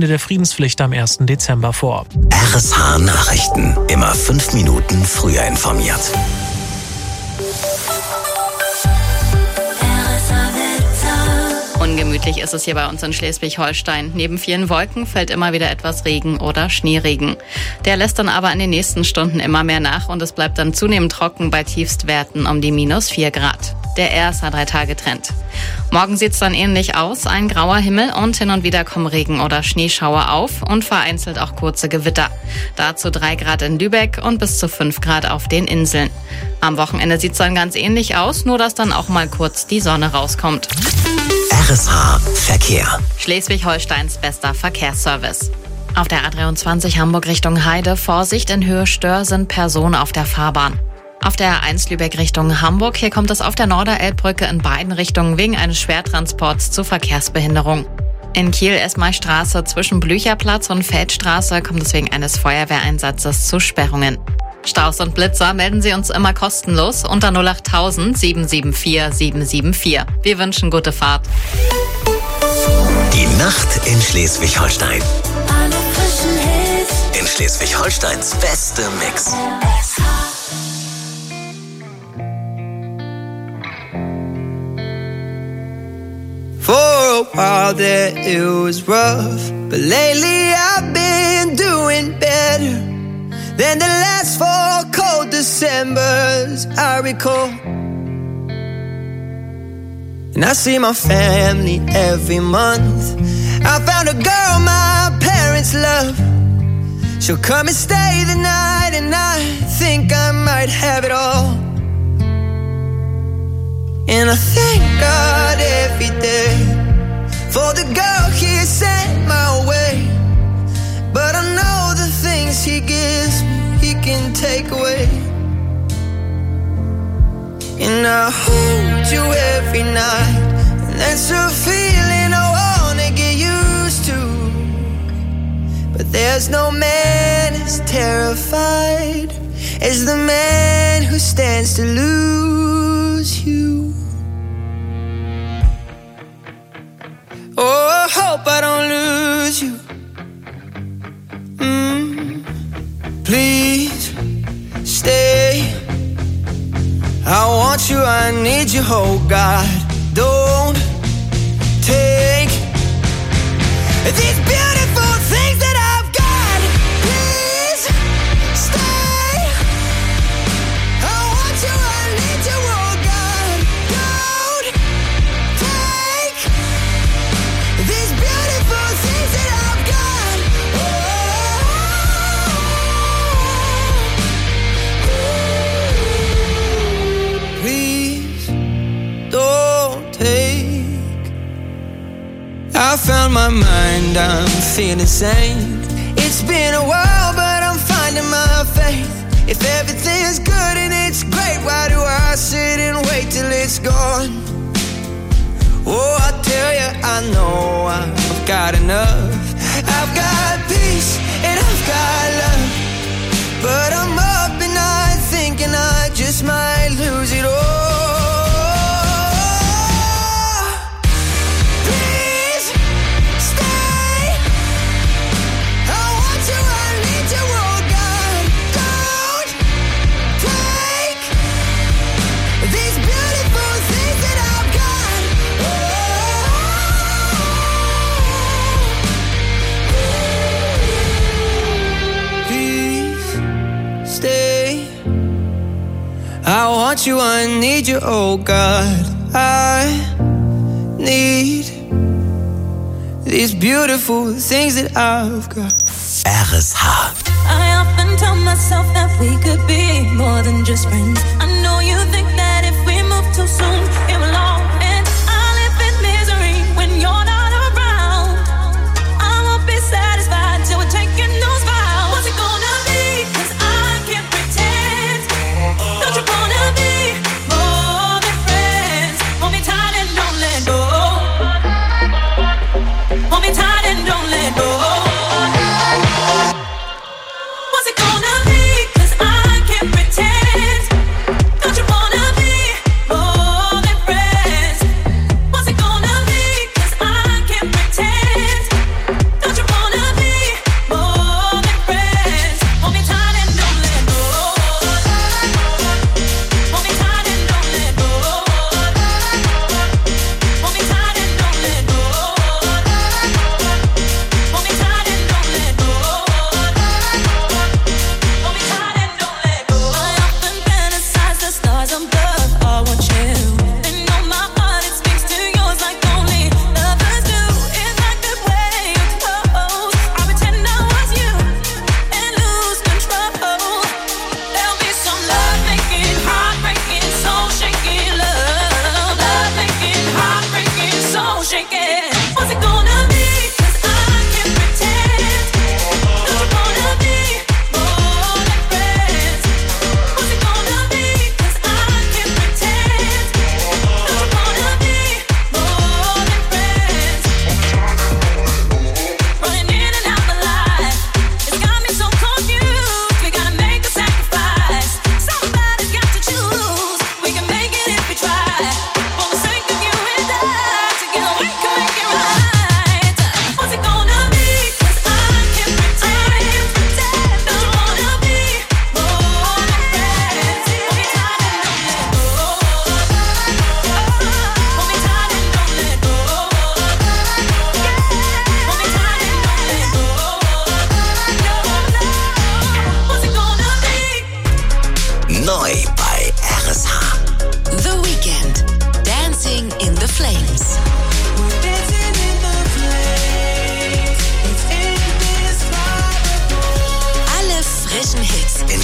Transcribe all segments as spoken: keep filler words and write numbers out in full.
Ende der Friedenspflicht am ersten Dezember vor. R S H Nachrichten. Immer fünf Minuten früher informiert. Ungemütlich ist es hier bei uns in Schleswig-Holstein. Neben vielen Wolken fällt immer wieder etwas Regen oder Schneeregen. Der lässt dann aber in den nächsten Stunden immer mehr nach und es bleibt dann zunehmend trocken bei Tiefstwerten um die minus vier Grad. Der R S H drei Tage Trend. Morgen sieht's dann ähnlich aus, ein grauer Himmel und hin und wieder kommen Regen- oder Schneeschauer auf und vereinzelt auch kurze Gewitter. Dazu drei Grad in Lübeck und bis zu fünf Grad auf den Inseln. Am Wochenende sieht's dann ganz ähnlich aus, nur dass dann auch mal kurz die Sonne rauskommt. R S H Verkehr. Schleswig-Holsteins bester Verkehrsservice. Auf der A dreiundzwanzig Hamburg Richtung Heide, Vorsicht in Höhe Stör sind Personen auf der Fahrbahn. Auf der A eins Lübeck Richtung Hamburg, hier kommt es auf der Norderelbbrücke in beiden Richtungen wegen eines Schwertransports zu Verkehrsbehinderung. In Kiel-Esmay-Straße zwischen Blücherplatz und Feldstraße kommt es wegen eines Feuerwehreinsatzes zu Sperrungen. Staus und Blitzer melden Sie uns immer kostenlos unter null acht tausend sieben sieben vier sieben sieben vier. Wir wünschen gute Fahrt. Die Nacht in Schleswig-Holstein. Alle frischen Hits. In Schleswig-Holsteins beste Mix. For a while there it was rough, but lately I've been doing better than the last four cold Decembers I recall. And I see my family every month. I found a girl my parents love. She'll come and stay the night, and I think I might have it all. And I thank God every day for the girl He sent my way. But I know the things He gives me, He can take away. And I hold you every night, and that's a feeling I wanna get used to. But there's no man as terrified as the man who stands to lose you. Oh, I hope I don't lose you. Mm, please stay. I want you, I need you, oh God. Don't take these beautiful things that I've got. Please stay. I want you, I need you, oh God. Don't take these beautiful things that I've got. Oh, please don't take. I found my mind, I'm feeling sane. It's been a while, but I'm finding my faith. If everything's good and it's great, why do I sit and wait till it's gone? Oh, I tell you, I know I've got enough. I've got peace and I've got love. But I'm up and I thinking I just might lose it all. Please stay. I want you, I need you, oh God. Don't take these beautiful things that I've got. Please stay. I want you, I need you, oh God. I need these beautiful things that I've got. R S H. I often tell myself that we could be more than just friends. I know you think that if we move too soon, it will all end. I live in misery when you're not around. I won't be satisfied till we're taking those vows. What's it gonna be? 'Cause I can't pretend. Don't you wanna be more than friends? Hold me tight and don't let go. Hold me tight and don't let go. What's it gonna be? 'Cause I can't pretend. Don't you wanna be more than friends?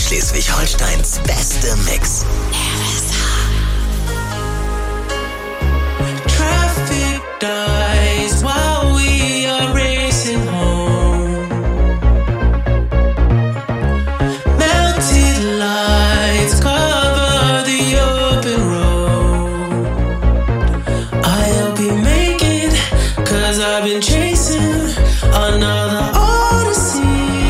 Schleswig-Holsteins beste Mix. Traffic dies while we are racing home. Melted lights cover the open road. I'll be making, cause I've been chasing another odyssey.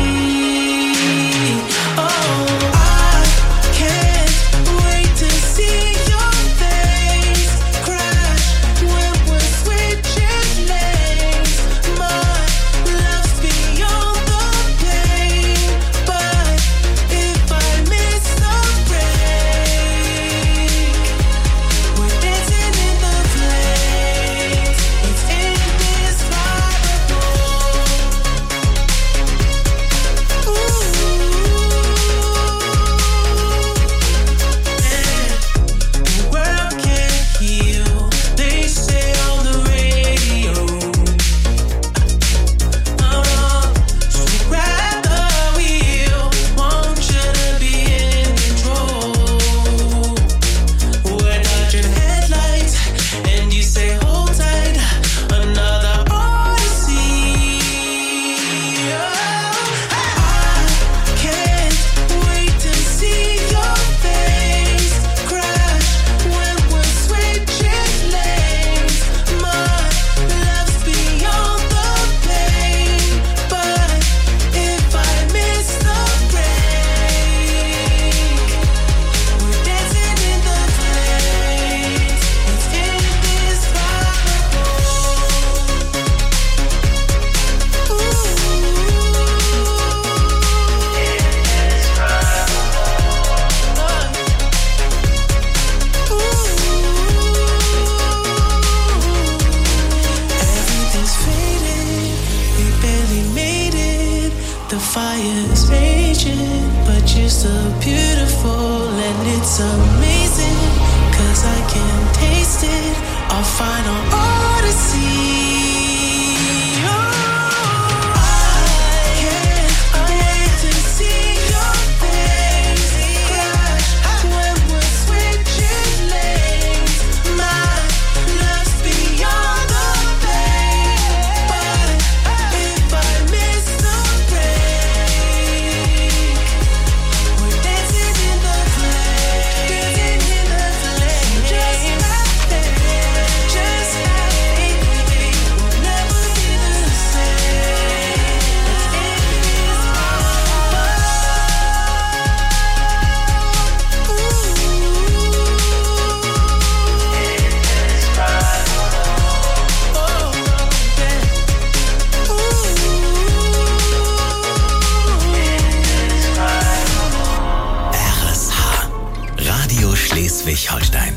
Oh, I can't wait to see your face crash when we're switching lanes. My love's beyond the pain, but if I miss the break, we're dancing in the flames. It's indescribable. Ooh, yeah. The world can't heal, they say on the radio. Oh, so grab the wheel, want you to be in control. We're dodging headlights, and you say hold tight, another odyssey. Oh, I can't wait to see your face crash when we're switching lanes. My love's beyond the pain, but if I miss the break, we're dancing in the flames. It's indescribable. Ooh, everything's faded, we barely made it. The fire's raging, but you're still beautiful, and it's amazing, cause I can taste it, our final odyssey. Oh, I can't wait to see your face crash when we're switching lanes. My love's beyond the pain, but if I miss the break, we're dancing in the flames, dancing in the flames, just like that, just like baby, we'll never be the same. It's R S H, Radio Schleswig-Holstein.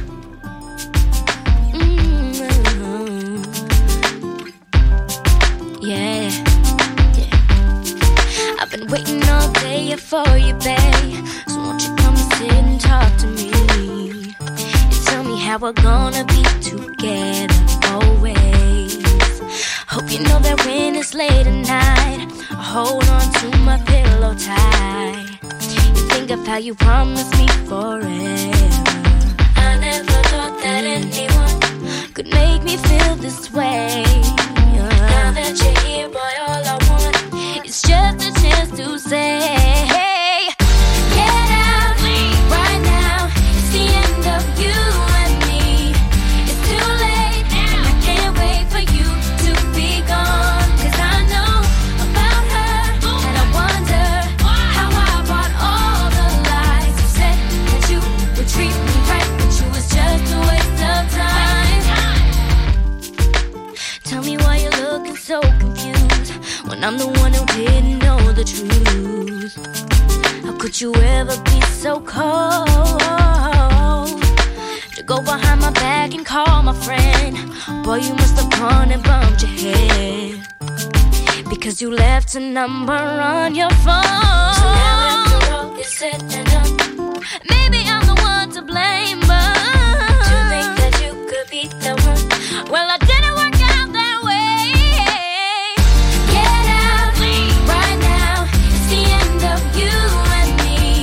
Yeah, yeah. I've been waiting all day for you, babe. So won't you come and sit and talk to me? And tell me how we're gonna be together always. Hope you know that when it's late at night, I hold on to my pillow tight. You think of how you promised me forever. I never thought that anyone could make me feel this way. Now that you're here, boy, all I want is just a chance to say, get out right now. It's the end of you and me. It's too late, and I can't wait for you to be gone. 'Cause I know about her, and I wonder how I bought all the lies. You said that you would treat me right, but you was just a waste of time. Tell me why you're looking so confused when I'm the one who didn't know the truth. How could you ever be so cold to go behind my back and call my friend? Boy, you must have gone and bumped your head because you left a number on your phone. So now after all is said and done, maybe I'm the one to blame, but to think that you could be the one, well, I didn't work out that way. Get out right now. It's the end of you and me.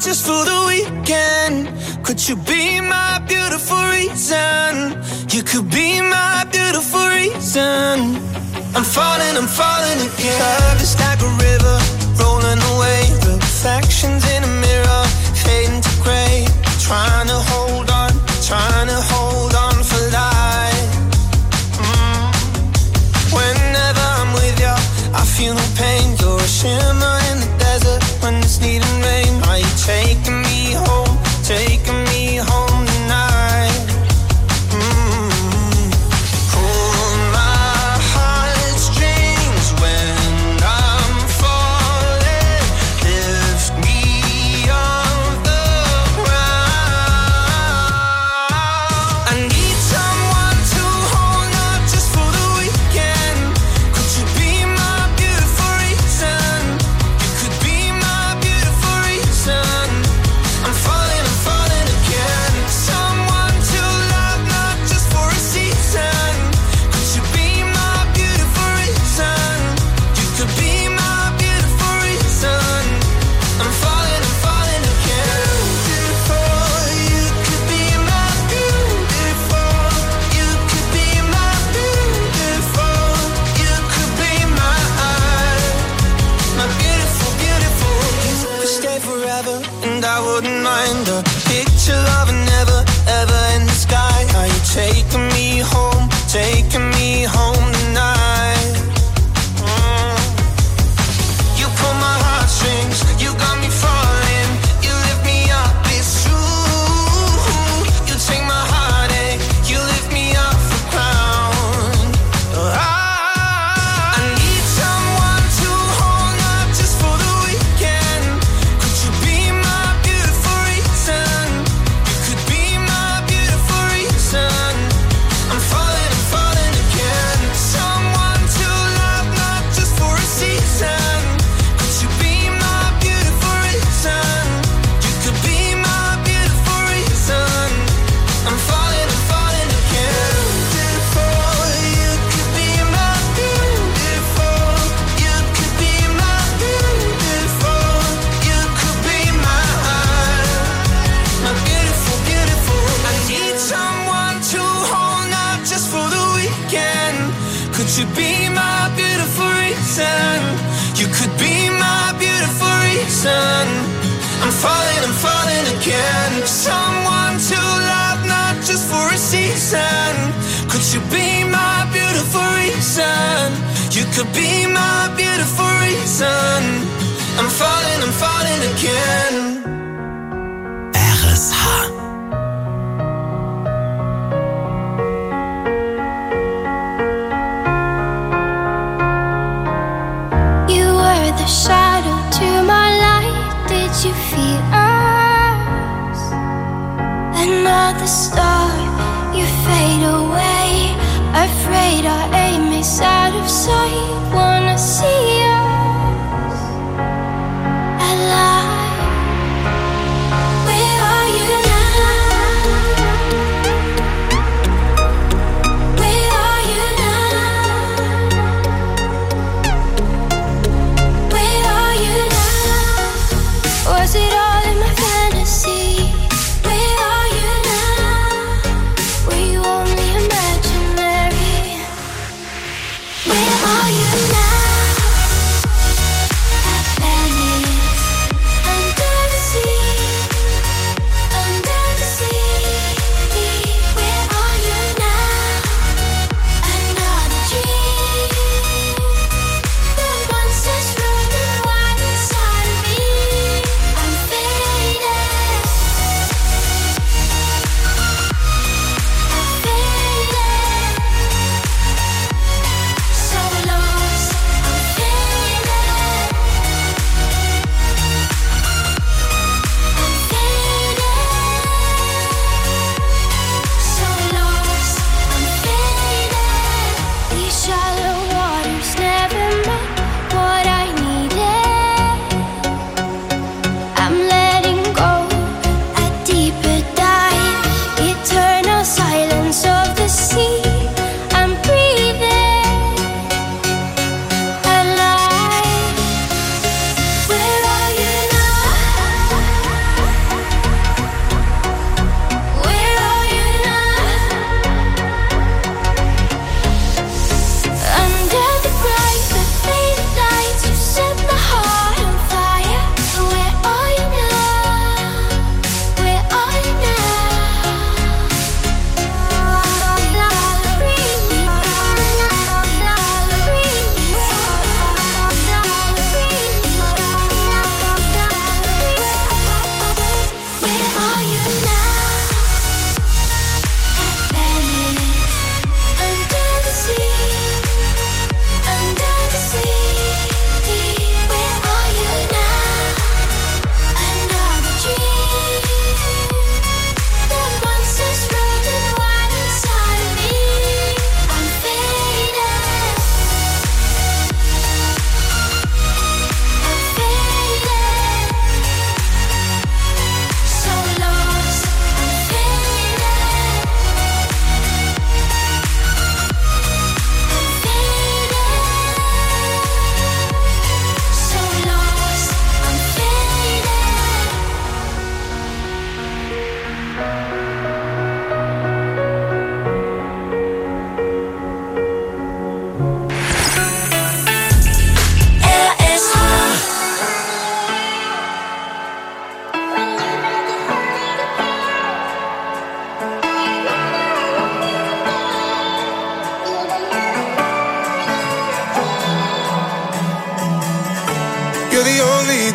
just for the weekend. Could you be my beautiful reason? You could be my beautiful reason. I'm falling, I'm falling again. Love is like a river, rolling away. Reflections in a mirror, fading to grey. Trying to hold on, trying to hold on for life. mm. Whenever I'm with you, I feel no pain. You're a shimmer in the desert when it's needing rain. Are you taking me home, taking me home tonight? mm. Pull my heartstrings when I'm falling. Lift me off the ground. I need someone to hold up just for the weekend. Could you be my beautiful reason? You could be my beautiful reason. I'm falling, I'm falling again. Someone to love, not just for a season. Could you be my beautiful reason? You could be my beautiful reason. I'm falling, I'm falling again. Beautiful, you could be my beautiful. You could be my beautiful. You could be my my beautiful, beautiful. You could stay forever, and I wouldn't mind a picture of a never, ever in the sky. Are you taking me home, taking me home tonight? Mm. You pull my heartstrings, you got me falling. You lift me up, it's true. You take my heartache, you lift me off the ground. I, I need someone to hold up just for the weekend. Could you be my beautiful reason? You could be my beautiful reason. I'm falling, I'm falling again. Someone to love, not just for a season. Could you be my beautiful reason? You could be my beautiful reason. I'm falling, I'm falling again. Beautiful, you could be my beautiful. You could be my beautiful. You could be my my beautiful, beautiful. I need someone to hold up just for the weekend. Could you be my beautiful reason? You could be my beautiful reason. I'm falling, I'm falling again. Someone to love, not just for a season. Could you be my beautiful reason? You could be my beautiful reason. I'm falling, I'm falling again. R S H. You were the shadow to my light. Did you feel us? Another star, you fade away. Afraid our aim is out of sight. Wanna see us alive. Where are you now? Where are you now? Where are you now? Was it all in my fantasy? Where are you now? Were you only imaginary? Where are you now?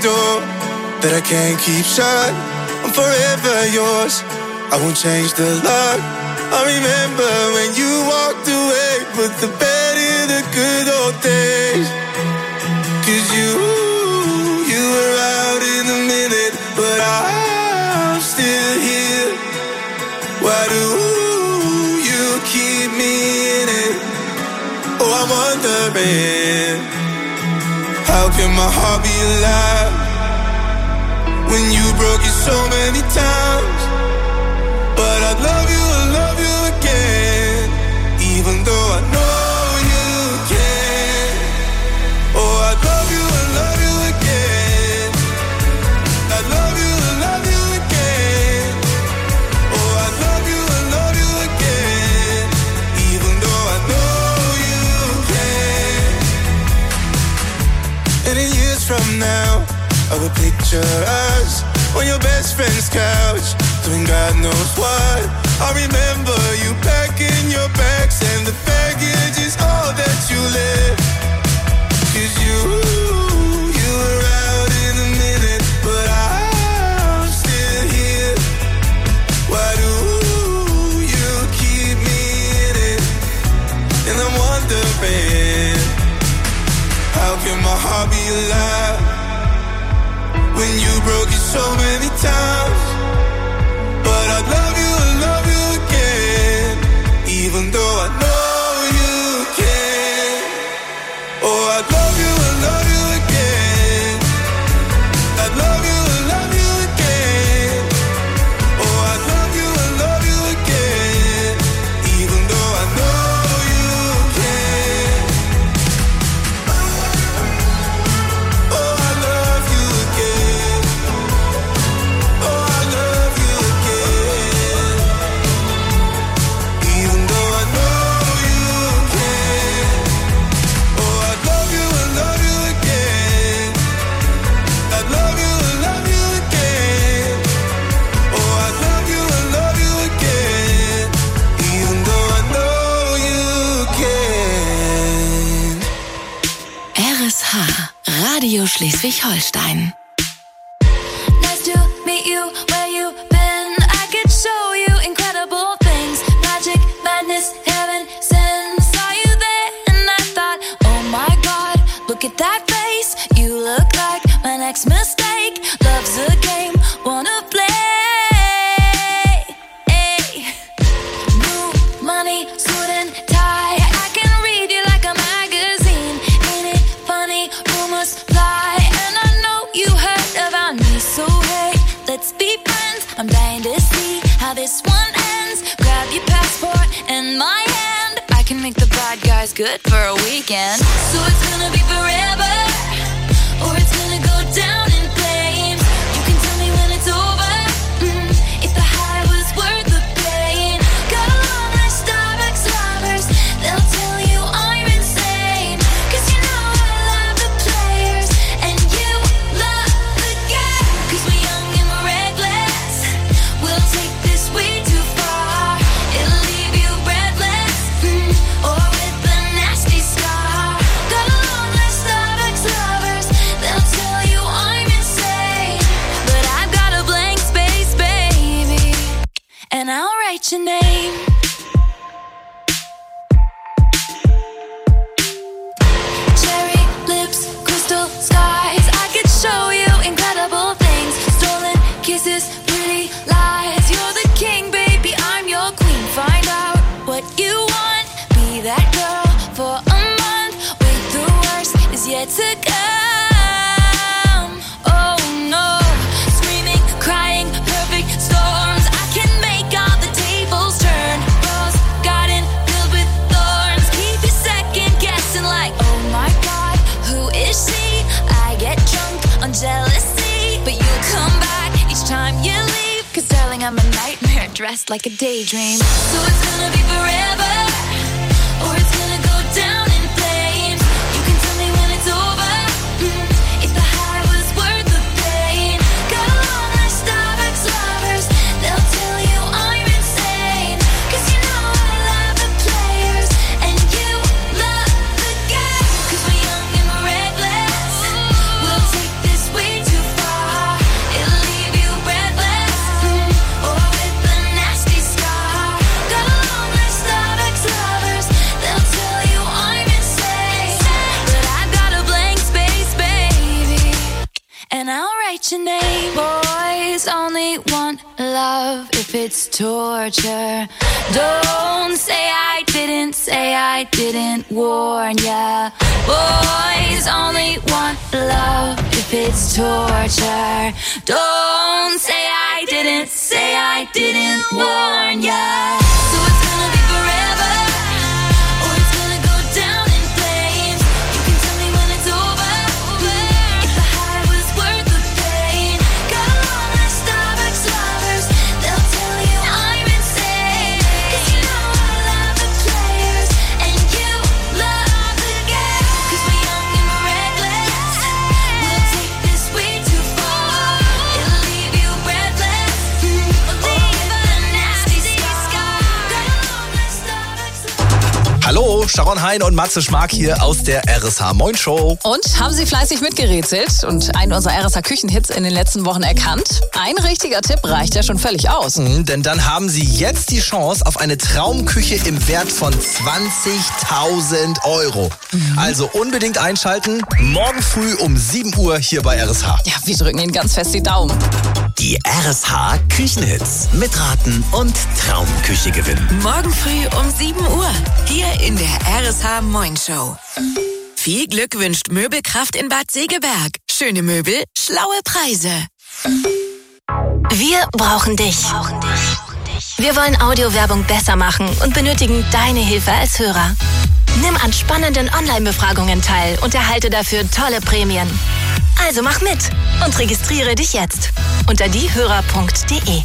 door that I can't keep shut. I'm forever yours, I won't change the lock. I remember when you walked away, put the bed in the good old days. Cause you, you were out in a minute, but I'm still here. Why do you keep me in it? Oh, I'm wondering, how can my heart be alive when you broke it so many times? But I love you, I love you again, even though I know you can. Oh, I love you, I love you again. I love you, I love you again. Oh, I love you, I love you again, even though I know you can. And in years from now, I will picture us on your best friend's couch, doing God knows what. I remember you packing your bags, and the baggage is all that you left. Cause you, you were out in a minute, but I'm still here. Why do you keep me in it? And I'm wondering, how can my heart be alive when you broke it so many times? But I love you, I love you again, even though I know you can. Oh, I love you, I love you again. I love you, I love you again. Oh, I love you, I love you again, even though I know you can. Oh, I love you again. Oh, I love you again, even though I know you can. Oh, I love you, I love you again. I love you, I love you again. Oh, I love you, I love you again, even though I know you can. R S H, Radio Schleswig-Holstein. Nice to meet you, where you been? I could show you incredible things. Magic, madness, heaven, sin. Saw you there and I thought, oh my God, look at that face. You look like my next mistake. Love's a game, wanna play. Hey. New money, suit and tie. I can read you like a magazine. Ain't it funny? Rumors fly, and I know you heard about me. So hey, let's be friends. I'm dying to see how this one ends. Grab your passport and my hand. I can make the bad guys good for a weekend. So it's gonna be forever, or it's gonna go down in flames. You can tell me when it's over, mm, if the high was worth the pain. Got a long list of ex-lovers, they'll tell you I'm insane. Cause you know I love the players, and you love the game. Cause we're young and we're reckless, we'll take this way too far. It'll leave you breathless, mm, or with a nasty scar. Got a long list of ex-lovers, they'll tell you I'm insane. But I've got a blank space, baby, and I'll write your name. Cherry lips, crystal skies. I could show you incredible things. Stolen kisses, pretty lies. You're the king, baby, I'm your queen. Find out what you want. Be that girl for a month. Wait, the worst is yet to come. Oh no, screaming, crying, perfect storms. I can make all the tables turn. Rose garden filled with thorns. Keep you second guessing like, oh my God, who is she? I get drunk on jealousy, but you come back each time you leave. Cause darling, I'm a nightmare dressed like a daydream. So it's gonna be forever, or it's gonna go down in flames. You can tell me when it's over, mm, if the high was worth the pain. Got a long list of ex-lovers, they'll tell you I'm insane. Cause you know I love the players, and you love the game. Cause we're young and we're reckless, we'll take this way too only want love if it's torture. Don't say I didn't, say I didn't warn ya. Boys only want love if it's torture. Don't say I didn't, say I didn't warn ya. So it's gonna be forever, or it's gonna go down in flames. You can tell me when it's over, if the high was worth the pain. Got a long list of ex-lovers, they'll tell you I'm insane. 'Cause you know I love the players, and you love the game. 'Cause we're young and we're reckless, we'll take this way too far. It'll leave you breathless, leave a nasty scar. Got a long list of ex-lovers. Hallo, Sharon Hein und Matze Schmark hier aus der R S H Moin Show. Und haben Sie fleißig mitgerätselt und einen unserer R S H-Küchenhits in den letzten Wochen erkannt? Ein richtiger Tipp reicht ja schon völlig aus. Mhm, denn dann haben Sie jetzt die Chance auf eine Traumküche im Wert von zwanzigtausend Euro. Mhm. Also unbedingt einschalten, morgen früh um sieben Uhr hier bei R S H. Ja, wir drücken Ihnen ganz fest die Daumen. Die R S H Küchenhits. Mitraten und Traumküche gewinnen. Morgen früh um sieben Uhr. Hier in der R S H Moin Show. Viel Glück wünscht Möbelkraft in Bad Segeberg. Schöne Möbel, schlaue Preise. Wir brauchen dich. Wir wollen Audiowerbung besser machen und benötigen deine Hilfe als Hörer. Nimm an spannenden Online-Befragungen teil und erhalte dafür tolle Prämien. Also mach mit und registriere dich jetzt unter diehörer punkt de.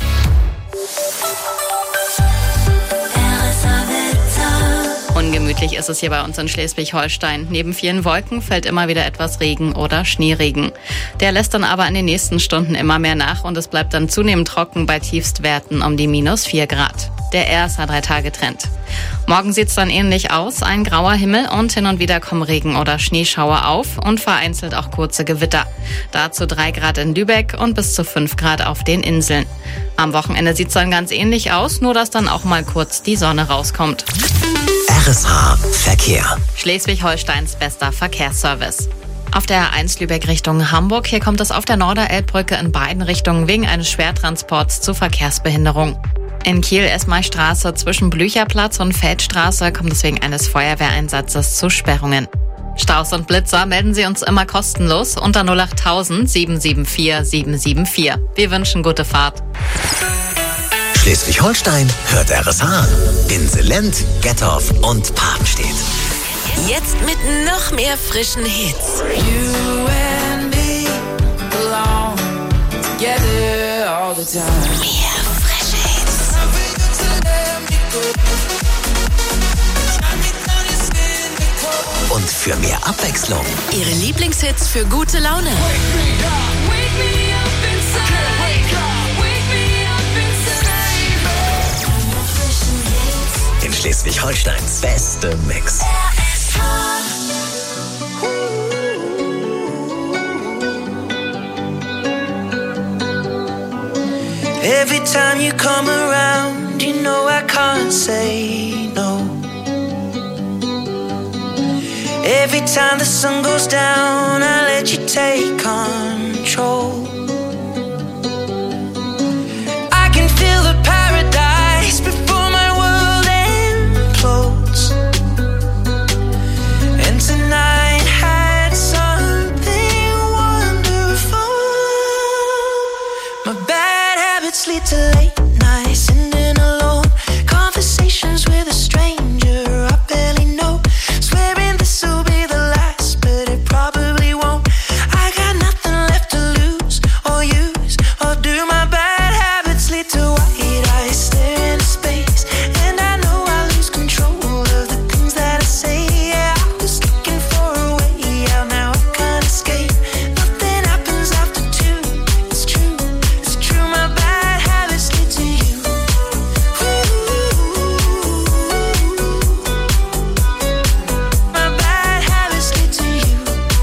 Ungemütlich ist es hier bei uns in Schleswig-Holstein. Neben vielen Wolken fällt immer wieder etwas Regen oder Schneeregen. Der lässt dann aber in den nächsten Stunden immer mehr nach und es bleibt dann zunehmend trocken bei Tiefstwerten um die minus vier Grad. Der R S H drei Tage Trend. Morgen sieht's dann ähnlich aus. Ein grauer Himmel und hin und wieder kommen Regen- oder Schneeschauer auf und vereinzelt auch kurze Gewitter. Dazu drei Grad in Lübeck und bis zu fünf Grad auf den Inseln. Am Wochenende sieht's dann ganz ähnlich aus, nur dass dann auch mal kurz die Sonne rauskommt. R S H Verkehr. Schleswig-Holsteins bester Verkehrsservice. Auf der A eins Lübeck Richtung Hamburg, hier kommt es auf der Norderelbbrücke in beiden Richtungen wegen eines Schwertransports zu Verkehrsbehinderung. In Kiel-Esmay-Straße zwischen Blücherplatz und Feldstraße kommt es wegen eines Feuerwehreinsatzes zu Sperrungen. Staus und Blitzer melden Sie uns immer kostenlos unter null acht tausend sieben sieben vier sieben sieben vier. Wir wünschen gute Fahrt. Schleswig-Holstein hört R S H. In Selent, Gettorf und Papenstedt. Jetzt mit noch mehr frischen Hits. You and me belong together all the time. Mehr frische Hits. Und für mehr Abwechslung Ihre Lieblingshits für gute Laune. in Schleswig-Holsteins beste Mix. Every time you come around, you know I can't say no. Every time the sun goes down, I let you take control. I can feel the paradise before my world implodes. And tonight had something wonderful. My bad habits lead to late nights, sitting alone, conversations with a stranger I barely know, swearing this will be the last, but it probably won't. I got nothing left to lose or use or do. My bad habits lead to white eyes staring into space, and I know I lose control of the things that I say. Yeah, I was looking for a way out, now I can't escape. Nothing happens after two. It's true, it's true. My bad habits lead to you. My bad habits lead to you.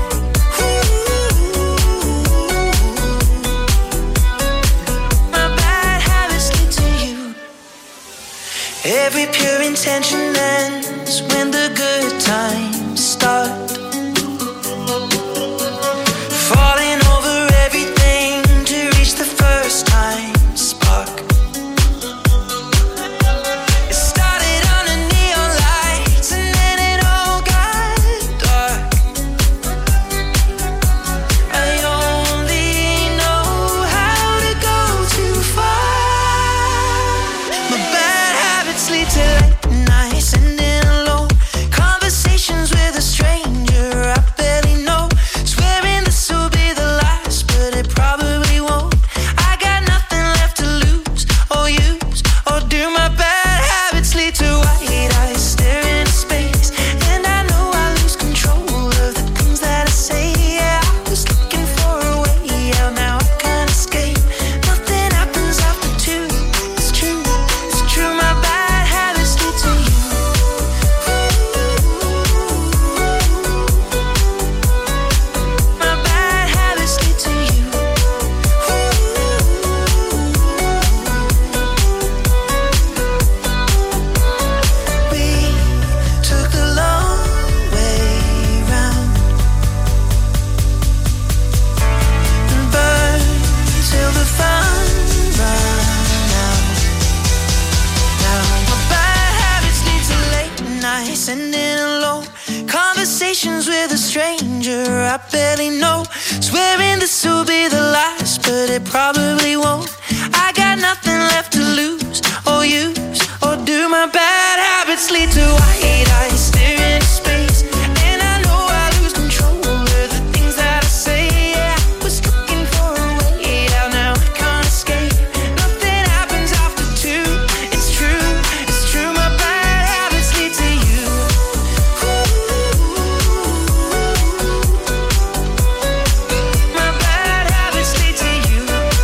My bad habits lead to you. Every pure intention ends when the good times start. Falling over everything to reach the first time stranger I barely know. Swearing this will be the last, but it probably won't. I got nothing left to lose or use, or do my bad habits lead to white eyes staring into space? And I know I lose control of the things that I say. Yeah, I was looking for a way out, now I can't escape. Nothing happens after two. It's true, it's true. My bad habits lead to you. My bad habits lead to you.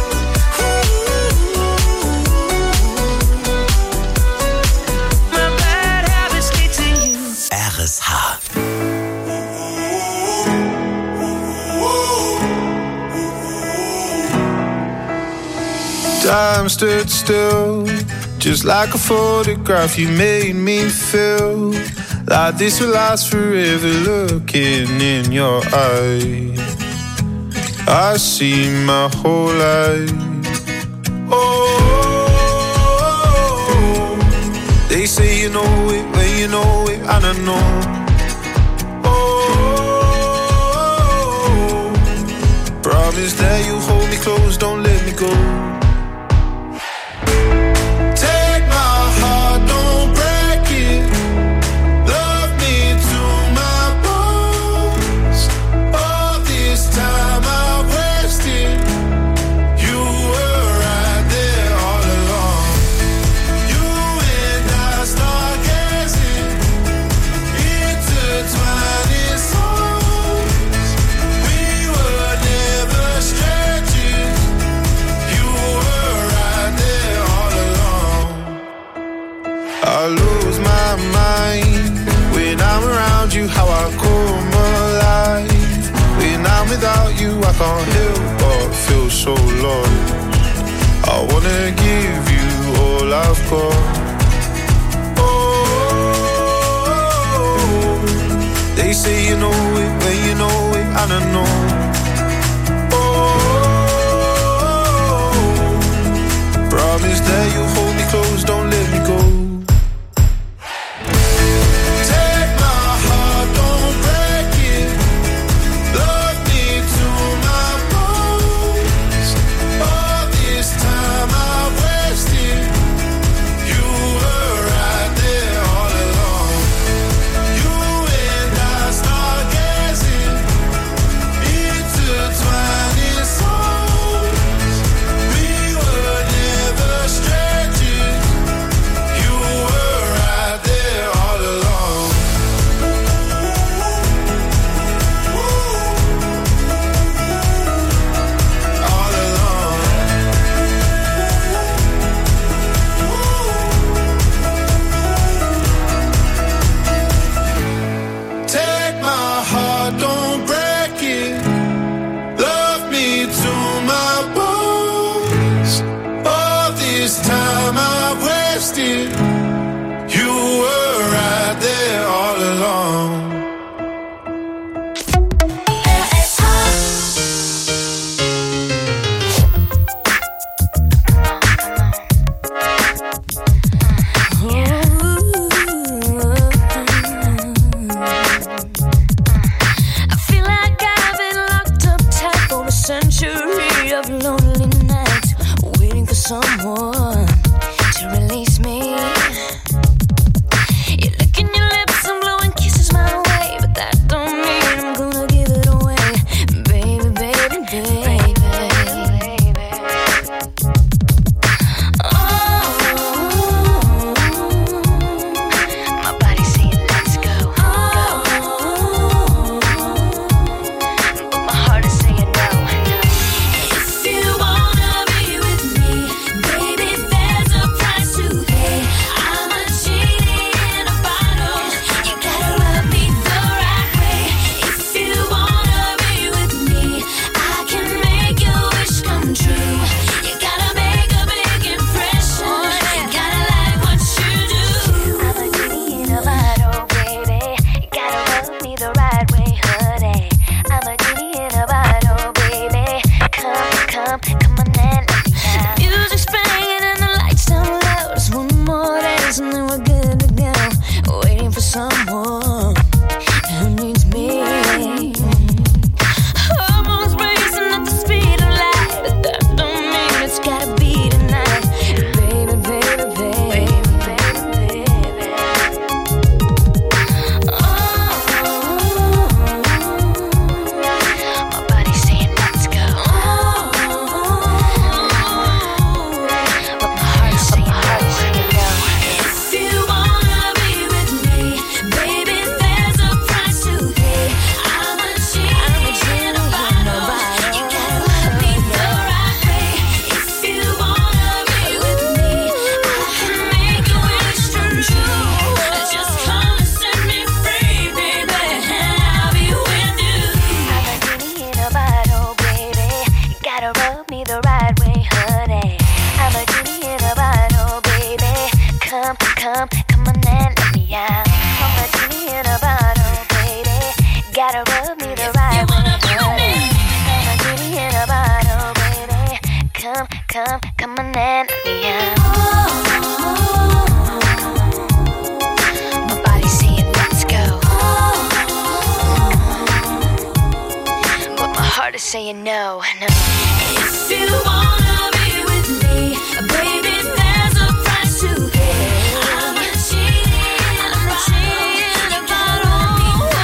My bad habits lead to you. R S H. Time stood still, just like a photograph. You made me feel like this will last forever. Looking in your eyes, I see my whole life. Oh, they say you know it when you know it, and I know. Oh, promise that you hold me close, don't let me go. Take my heart, don't break it. Love me to my bones. All this time I've wasted. You were right there all along. You and I start gazing, intertwining souls. We were never strangers. You were right there all along. I lose my mind when I'm around you, how I come alive. When I'm without you, I can't help but feel so lost. I wanna give you all I've got. Oh, they say you know it when you know it, and I know. Oh, promise that you hold me close, don't let me go. Take my heart, don't break it. Love me to my bones. All this time I've wasted. You were right there all along. You and I start gazing, come on and let me out. My body's saying let's go, but my heart is saying no, no. If you wanna be with me, baby, there's a price to pay. I'm not cheating, I'm not cheating about all.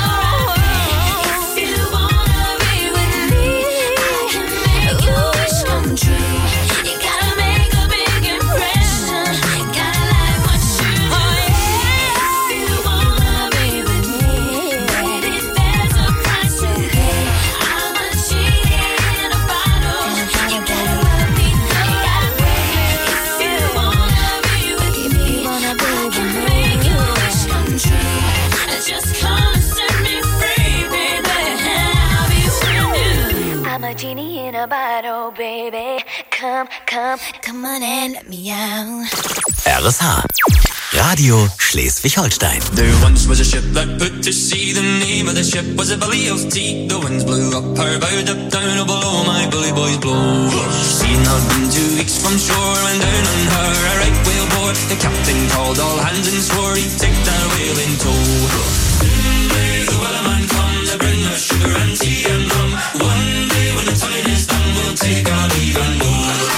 If you wanna be with me, I can make your wish come true. You gotta make a big impression, gotta like what you do. If you wanna be with me, baby, there's a price to pay. I'm not cheating about all. You gotta let me know. You gotta pay. If you wanna be with me, I can make your wish come true. Just come and set me free, baby, and I'll be with you. I'm a genie in a bottle, baby. Come, come, come on and let me out. R S H. Radio Schleswig-Holstein. There once was a ship that put to sea. The name of the ship was a Billy of Tea. The winds blew up her bow, up down, oh below my bully boys blow. She'd not been two weeks from shore when down on her a right whale bore. The captain called all hands and swore he'd take that whale in tow. One day the wellerman comes to bring us sugar and tea and rum. One day when the time is done, we'll take our leave and go.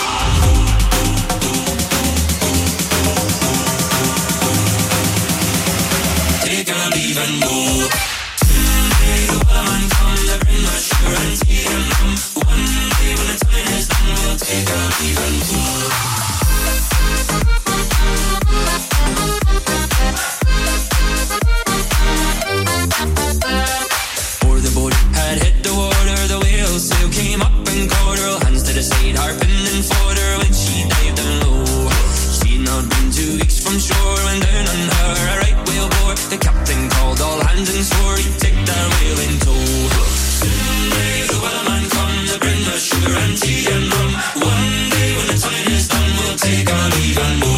Take our leave and go. One day the wellerman comes to bring us sugar and tea and rum. One day when the time is done, we'll take our leave and go. Before the boat had hit the water, the whale sail came up and caught her. Hands to the side, harping and fought her when she dived down low. She'd not been two weeks from shore when down on her a right whale bore. The captain called all hands and swore he'd take that whale in tow. Soon may the wellerman come to bring us sugar and tea and rum. One day when the time is done, we'll take our leave and go.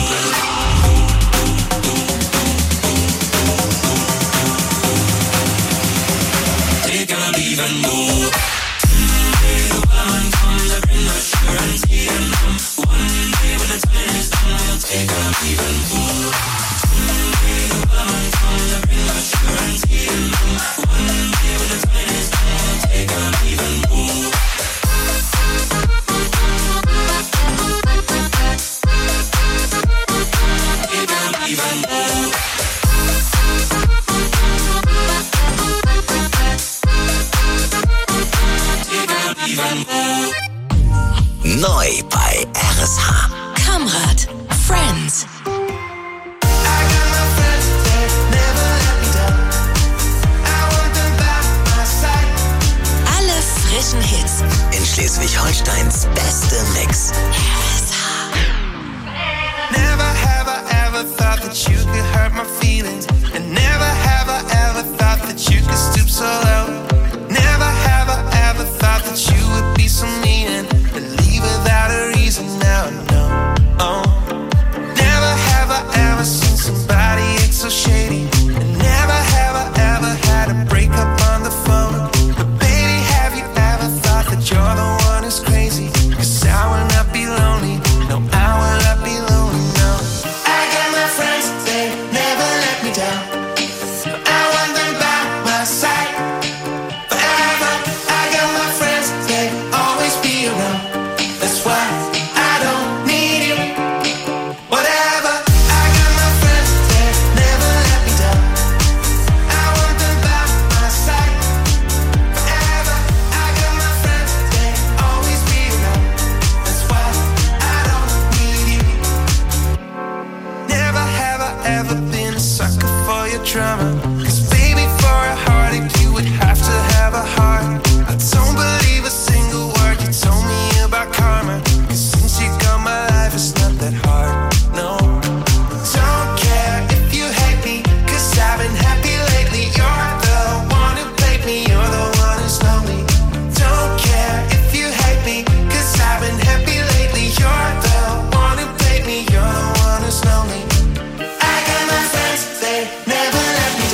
Take our leave and go. Someday the wellerman comes to bring us sugar and tea and rum. One day when the time is done, we'll take our leave and go. Someday the wellerman comes to bring us sugar and tea and rum. One day when the time is done, we'll take our leave and go. Take our leave and go. Neu bei R S H. Kamrat, Friends. Alle frischen Hits. In Schleswig-Holsteins beste Mix. Never have I ever thought that you could hurt my feelings. And never have I ever thought that you could stoop so low. Never have I ever thought that you would be so mean and leave without a reason. Now I know. Oh. Never have I ever seen somebody act so shady. And never have I ever had a breakup on the phone. But baby, have you ever thought that you're the one who's crazy? 'Cause I will not be lonely. No, I will not be lonely, no. I got my friends, they never let me down. No, I want them by my side forever. I got my friends, they always be around. That's why I don't need you. Whatever. I got my friends, they never let me down. I want them by my side forever. I got my friends, they always be around. That's why I don't need you. Never have I ever been a sucker for your drama. 'Cause baby, for a heartache, you would have to have a heart. I don't believe a single word you told me about karma. 'Cause since you got my life, it's not that hard, no. Don't care if you hate me, 'cause I've been happy lately. You're the one who played me, you're the one who's lonely. Don't care if you hate me, 'cause I've been happy lately. You're the one who played me, you're the one who's lonely. I got my friends, they never let me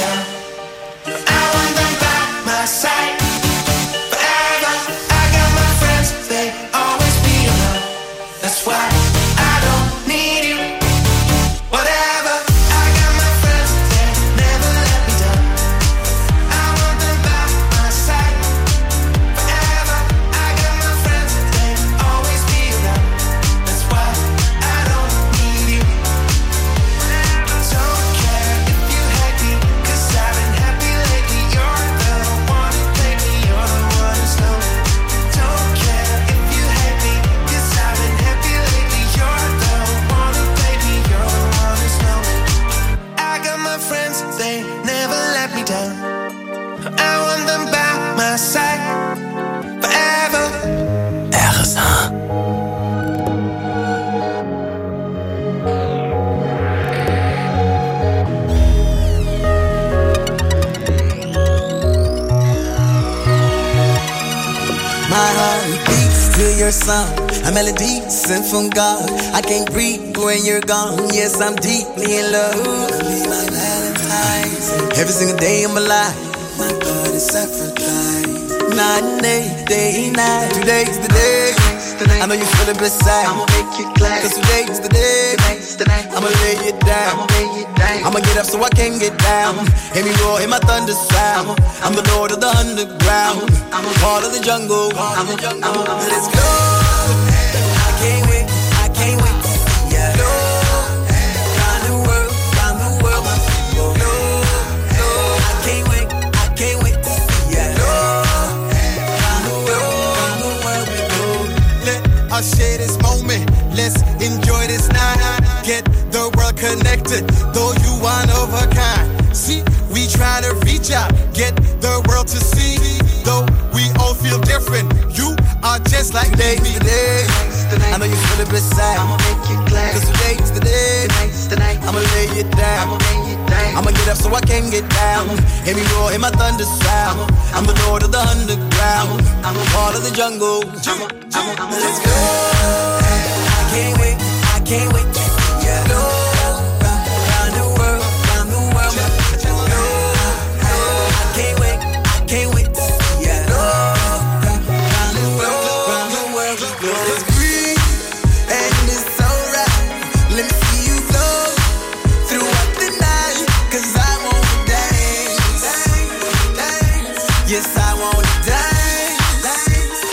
a song, a melody sent from God. I can't breathe when you're gone. Yes, I'm deeply in love. Be my Valentine's. Every single day of my life, my God is sacrifice. Night and day, day and night. Today's the day. I know you feel it beside. I'ma make you glad. Cause today's the day. I'ma lay it down. I'ma get up so I can get down. Hear me roar, hear my thunder sound. I'm the lord of the underground. I'm a part of the jungle. I'm the jungle. Let's go. I can't wait. I can't wait. Yeah. Go. Round the world. Round the world. Go. No. No. I can't wait. I can't wait. Yeah. Go. Round the world. Round the world. Go. Let us share this moment. Let's enjoy this night. Get the world connected, though you one of a kind. See, we try to reach out, get the world to see. Though we all feel different, you are just like today's me. the day. I know you feel it beside. I'ma make you glad. Cause today's the day. I'ma lay it down. I'ma get up so I can get down. Hear me roar, hear my thunder sound. I'm the lord of the underground. I'm a part of the jungle. Let's go. I can't wait. I can't wait. Yeah. Go. Round the world. Round the world. No. No. I can't wait. I can't wait. Yeah. Go. Round the world. Round the world. Go. It's free and it's alright. Let me see you flow throughout the night. Cause I wanna dance. Yes, I wanna dance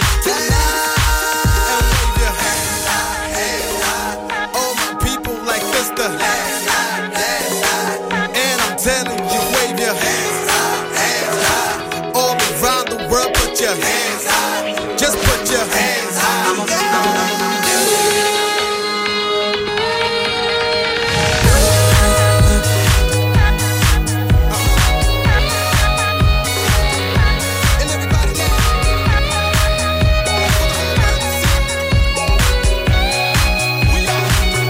tonight. All my people like Mister And I'm telling you, wave your hands up. All around the world, put your hands up. Just put your hands up. And everybody now. We are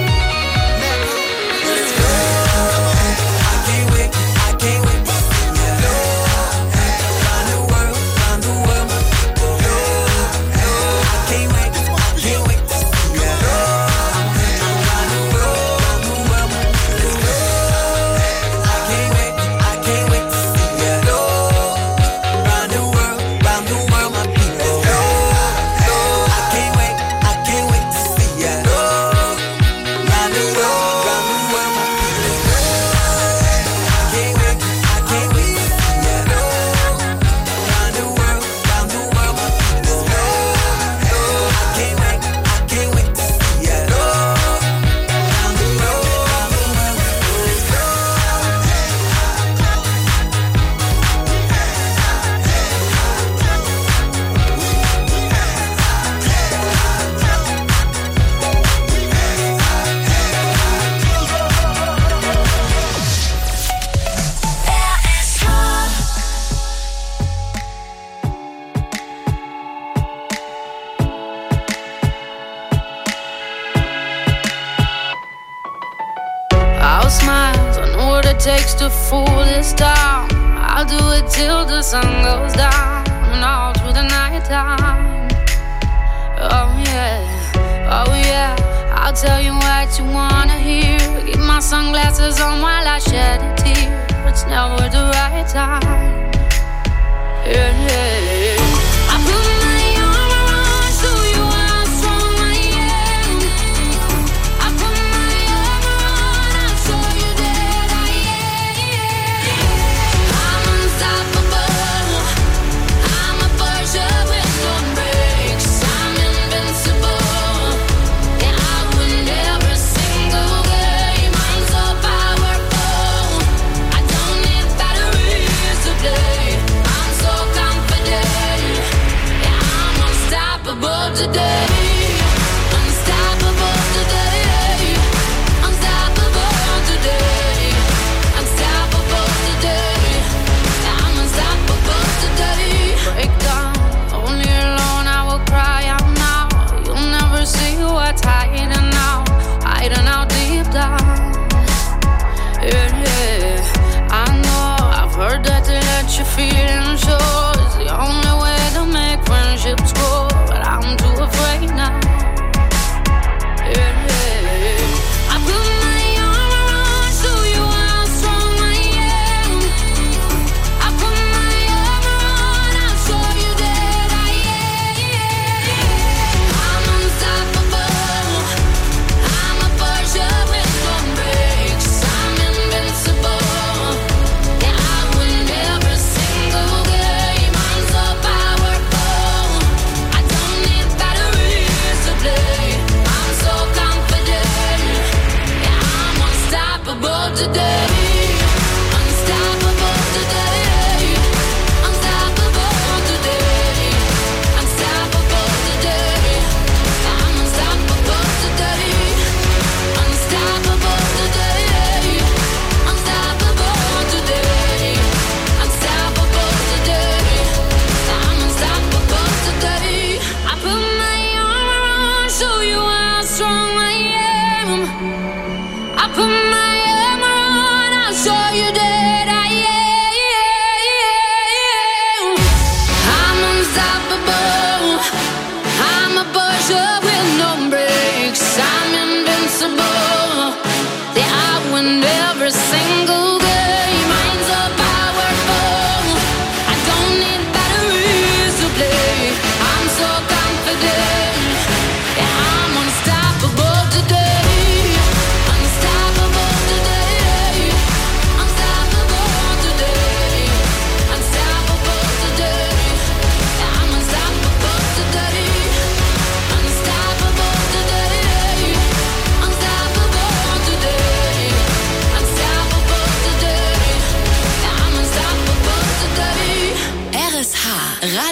I can't wait, I can't wait. Yeah. Round the world, round the world. I can't wait, I can't wait. Yeah. Round the world, round the world. I can't wait, I can't wait. Yeah. Round the world, round the world, my people. I can't wait, I can't wait to see ya. Round the world, round the world, my people. I can't wait, I can't wait to see ya. Round the world, round the world, my people. I can't wait, I can't wait to see ya. Round the world, round the world. I'll smile, I know what it takes to fool this town. I'll do it till the sun goes down and all through the night time. Oh yeah, oh yeah, I'll tell you what you wanna hear. Keep my sunglasses on while I shed a tear. It's never the right time. Yeah, yeah, yeah. I put my arm around, show you how strong I am. I put my arm around, I'll show you that I am. I'm unstoppable. I'm a Porsche with no brakes. I'm invincible. Yeah, I win every single game. I'm so powerful. I don't need batteries to play. I'm so confident.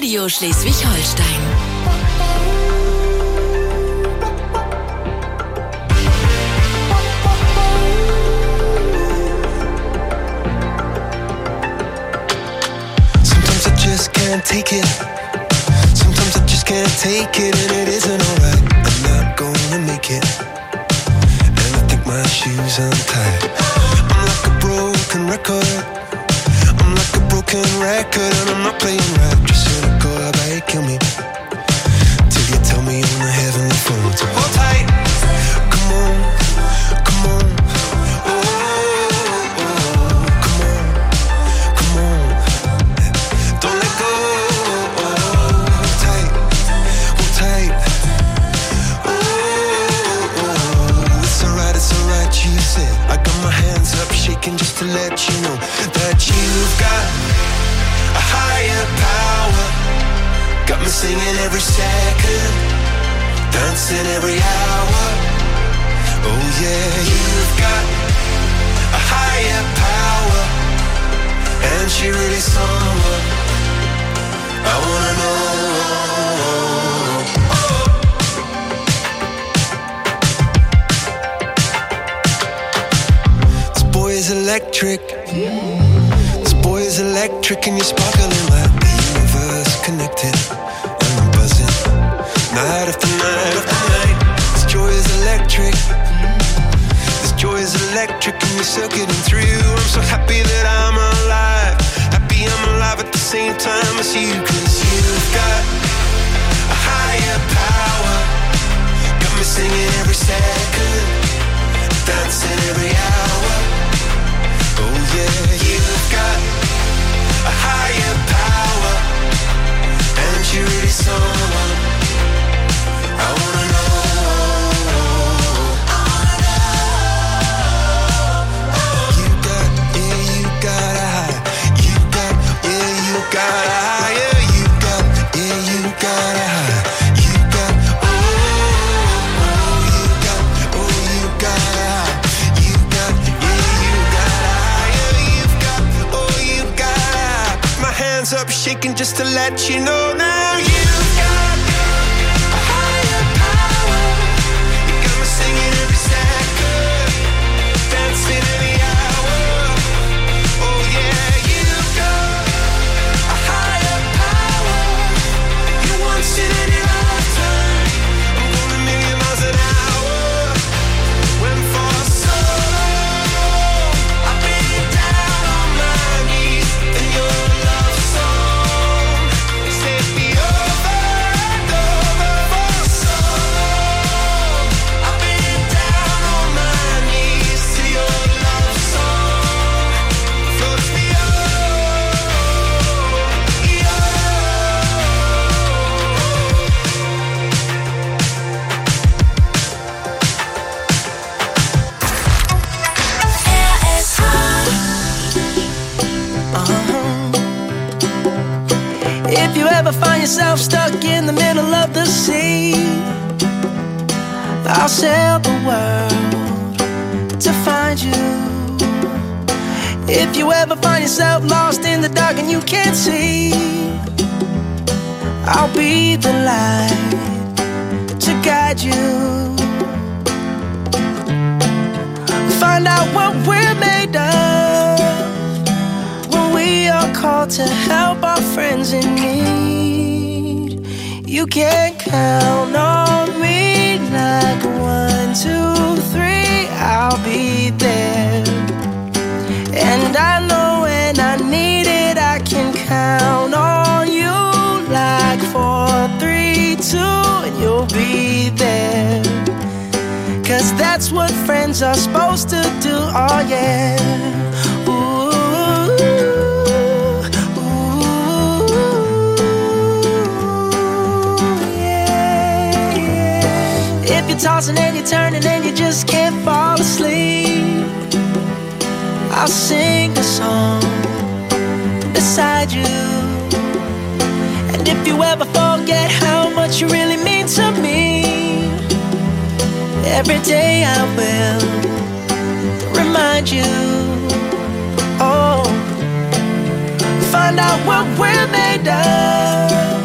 Radio Schleswig-Holstein. Sometimes I just can't take it. Sometimes I just can't take it, and it isn't alright. I'm not gonna make it, and I think my shoes untied. I'm like a broken record. I'm like a broken record, and I'm not playing right. Just cynical, how about you kill me till you tell me on the heavenly phone to hold tight. Come on, come on. Oh, oh, come on, come on. Don't let go. Hold tight, hold tight. Oh, oh, it's alright, it's alright, you said. I got my hands up shaking just to let you know that you've got a higher power. Got me singing every second, dancing every hour. Oh yeah, you've got a higher power, and she really someone I wanna know. This boy is electric. This boy is electric, and you're sparkling like the universe connected. And I'm buzzing night after night after night. This joy is electric. This joy is electric, and you're circuiting through. I'm so happy that I'm alive. Happy I'm alive at the same time as you. Cause you've got a higher power. Got me singing every second, dancing every hour. Oh yeah, you've got a higher power, and you're really someone I wanna know. I wanna know. You got, yeah, you got a high. You got, yeah, you got a higher. You got, yeah, you got a high. You got, oh, oh, you got, oh, you got a high. You got, yeah, you got a higher. You've got, oh, you got a high. My hands up shaking just to let you know now. You've got a higher power. You got me singing every second, dancing every hour. Oh yeah, you've got a higher power. You once in any lifetime. I'm going a million miles an hour. When for so long I've been down on my knees in your love song. Set me over and over for so long. I've been down on my knees to your love song. Floats me over, If you ever find yourself stuck in the middle of the sea, I'll sail the world to find you. If you ever find yourself lost in the dark and you can't see, I'll be the light to guide you. Find out what we're made of when we are called to help our friends in need. You can count on me like one, two, three, I'll be there. And I know when I need it, I can count on you like four, three, two, and you'll be there. Cause that's what friends are supposed to do, oh yeah. Ooh, ooh, yeah, yeah. If you're tossing and you're turning and you just can't fall asleep, I'll sing a song beside you. And if you ever forget how much you really mean to me, every day I will remind you. Oh, find out what we're made of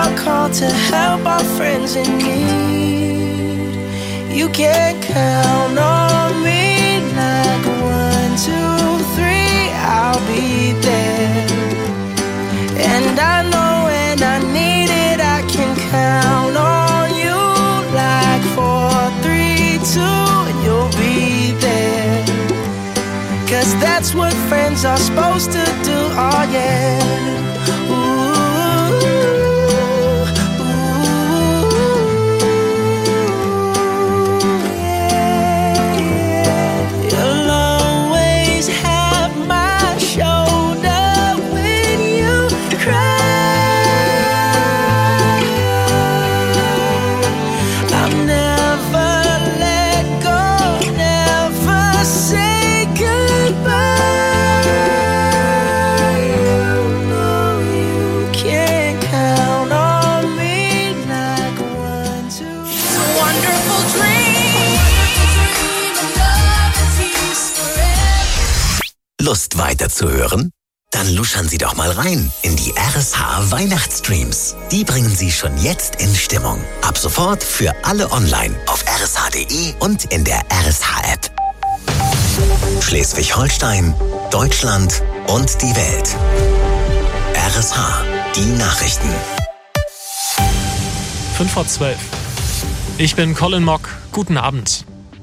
are called to help our friends in need. You can count on me like one, two, three, I'll be there. And I know when I need it, I can count on you like four, three, two, and you'll be there. Cause that's what friends are supposed to do, oh yeah. Ooh, ooh, yeah, yeah. You'll always have my shoulder when you cry. I'll never let go, never say goodbye. You know you can count on me like one, two. It's a wonderful dream. Love and peace forever. Lust weiterzuhören? Dann luschern Sie doch mal rein in die R S H Weihnachtsstreams. Die bringen Sie schon jetzt in Stimmung. Ab sofort für alle online auf r s h punkt d e und in der R S H-App. Schleswig-Holstein, Deutschland und die Welt. R S H, die Nachrichten. fünf vor zwölf. Ich bin Colin Mock. Guten Abend.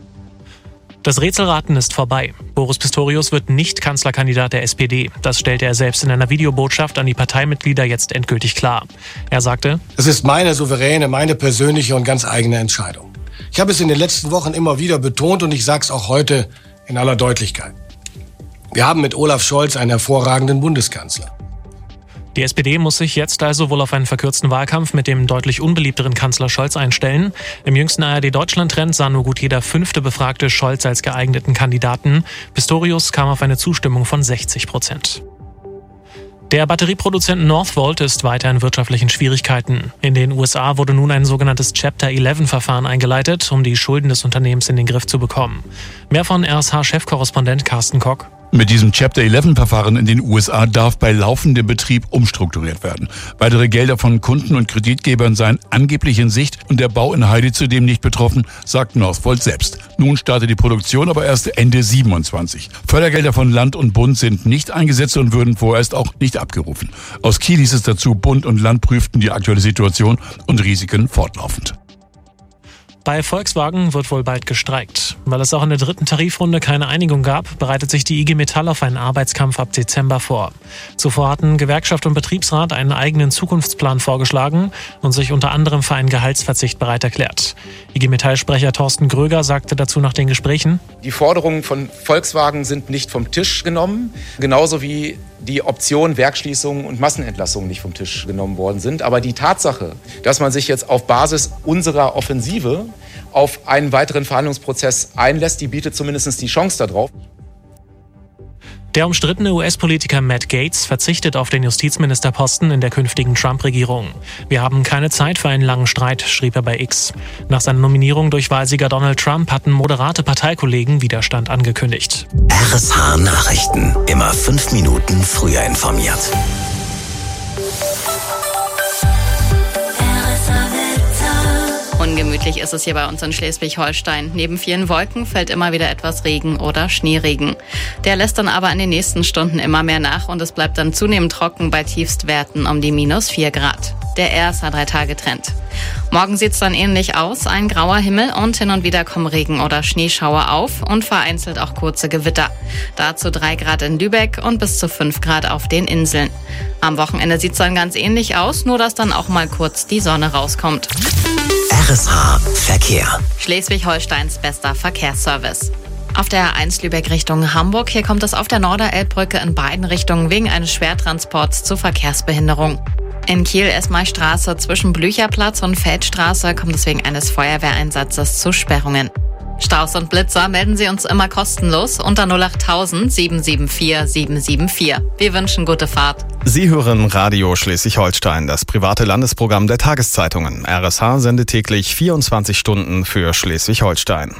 Das Rätselraten ist vorbei. Boris Pistorius wird nicht Kanzlerkandidat der S P D. Das stellte er selbst in einer Videobotschaft an die Parteimitglieder jetzt endgültig klar. Er sagte: Es ist meine souveräne, meine persönliche und ganz eigene Entscheidung. Ich habe es in den letzten Wochen immer wieder betont und ich sage es auch heute in aller Deutlichkeit. Wir haben mit Olaf Scholz einen hervorragenden Bundeskanzler. Die S P D muss sich jetzt also wohl auf einen verkürzten Wahlkampf mit dem deutlich unbeliebteren Kanzler Scholz einstellen. Im jüngsten A R D-Deutschland-Trend sah nur gut jeder fünfte Befragte Scholz als geeigneten Kandidaten. Pistorius kam auf eine Zustimmung von sechzig Prozent. Der Batterieproduzent Northvolt ist weiter in wirtschaftlichen Schwierigkeiten. In den U S A wurde nun ein sogenanntes Chapter elf Verfahren eingeleitet, um die Schulden des Unternehmens in den Griff zu bekommen. Mehr von R S H-Chefkorrespondent Carsten Kock. Mit diesem Chapter elf Verfahren in den U S A darf bei laufendem Betrieb umstrukturiert werden. Weitere Gelder von Kunden und Kreditgebern seien angeblich in Sicht und der Bau in Heide zudem nicht betroffen, sagt Northvolt selbst. Nun startet die Produktion aber erst Ende siebenundzwanzig. Fördergelder von Land und Bund sind nicht eingesetzt und würden vorerst auch nicht abgerufen. Aus Kiel hieß es dazu, Bund und Land prüften die aktuelle Situation und Risiken fortlaufend. Bei Volkswagen wird wohl bald gestreikt. Weil es auch in der dritten Tarifrunde keine Einigung gab, bereitet sich die I G Metall auf einen Arbeitskampf ab Dezember vor. Zuvor hatten Gewerkschaft und Betriebsrat einen eigenen Zukunftsplan vorgeschlagen und sich unter anderem für einen Gehaltsverzicht bereit erklärt. I G Metall-Sprecher Thorsten Gröger sagte dazu nach den Gesprächen: Die Forderungen von Volkswagen sind nicht vom Tisch genommen, genauso wie die Option Werksschließungen und Massenentlassungen nicht vom Tisch genommen worden sind. Aber die Tatsache, dass man sich jetzt auf Basis unserer Offensive auf einen weiteren Verhandlungsprozess einlässt, die bietet zumindest die Chance darauf. Der umstrittene U S-Politiker Matt Gaetz verzichtet auf den Justizministerposten in der künftigen Trump-Regierung. Wir haben keine Zeit für einen langen Streit, schrieb er bei X. Nach seiner Nominierung durch Wahlsieger Donald Trump hatten moderate Parteikollegen Widerstand angekündigt. R S H Nachrichten. Immer fünf Minuten früher informiert. Ungemütlich ist es hier bei uns in Schleswig-Holstein. Neben vielen Wolken fällt immer wieder etwas Regen oder Schneeregen. Der lässt dann aber in den nächsten Stunden immer mehr nach und es bleibt dann zunehmend trocken bei Tiefstwerten um die minus vier Grad. Der R S H drei Tage Trend. Morgen sieht's dann ähnlich aus. Ein grauer Himmel und hin und wieder kommen Regen- oder Schneeschauer auf und vereinzelt auch kurze Gewitter. Dazu drei Grad in Lübeck und bis zu fünf Grad auf den Inseln. Am Wochenende sieht's dann ganz ähnlich aus, nur dass dann auch mal kurz die Sonne rauskommt. R S H Verkehr. Schleswig-Holsteins bester Verkehrsservice. Auf der A eins Lübeck Richtung Hamburg, hier kommt es auf der Norderelbbrücke in beiden Richtungen wegen eines Schwertransports zu Verkehrsbehinderung. In Kiel-Esmay-Straße zwischen Blücherplatz und Feldstraße kommt es wegen eines Feuerwehreinsatzes zu Sperrungen. Staus und Blitzer melden Sie uns immer kostenlos unter null acht tausend sieben sieben vier sieben sieben vier. Wir wünschen gute Fahrt. Sie hören Radio Schleswig-Holstein, das private Landesprogramm der Tageszeitungen. R S H sendet täglich vierundzwanzig Stunden für Schleswig-Holstein.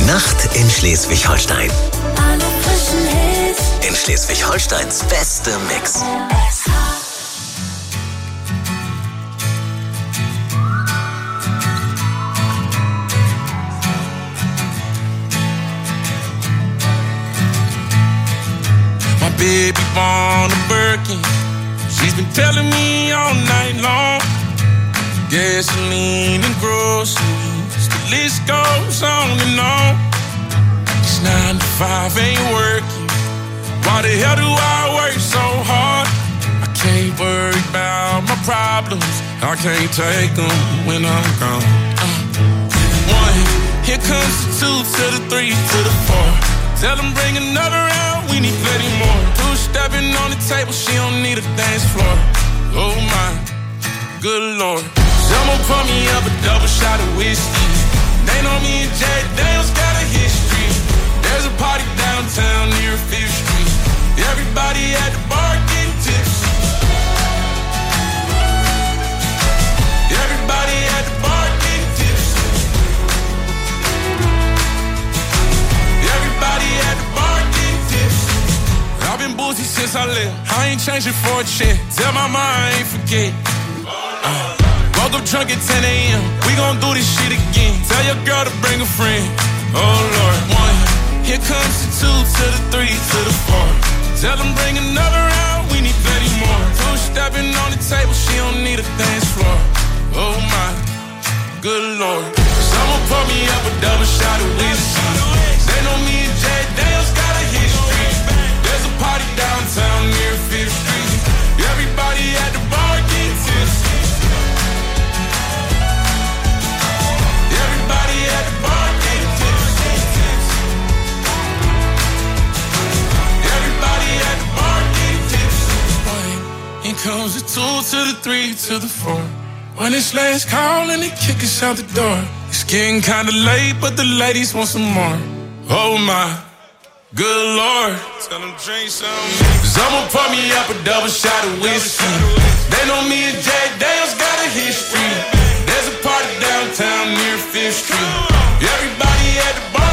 Nacht in Schleswig-Holstein. Alle frischen Hits. In Schleswig-Holsteins beste Mix. My baby born a Birkin. She's been telling me all night long. Gasoline and groceries, the list goes on and on. It's nine to five, ain't working. Why the hell do I work so hard? I can't worry about my problems. I can't take them when I'm gone. Uh, one, here comes the two to the three to the four. Tell them bring another round, we need plenty more. Two stepping on the table, she don't need a dance floor. Oh my, good lord. Someone pour me up a double shot of whiskey. They know me and Jack Daniels got a history. There's a party downtown near Fifth Street. Everybody at the bar getting tipsy. Everybody at the bar getting tipsy. Everybody at the bar getting tipsy. I've been boozy since I left. I ain't changing for a check. Tell my mom I ain't forget. Uh. Woke up drunk at ten a.m. We gon' do this shit again. Tell your girl to bring a friend. Oh Lord, one. Here comes the two to the three to the four. Tell them bring another round. We need plenty more. Two stepping on the table. She don't need a dance floor. Oh my, good lord. Someone pour me up a double shot of whiskey. They know me and Jack Daniels got a history. There's a party downtown near Fifth Street. Everybody at the bar getting tipsy. Everybody at the bar getting tipsy. Everybody at the bar getting tipsy. Here comes the two to the three to the four. When it's last call and they kick us out the door. It's getting kinda late, but the ladies want some more. Oh my, good lord. Tell them drink some. Someone pour me up a double shot of whiskey. They know me and Jack Daniels got a history. There's a party downtown near Fifth Street. Everybody at the bar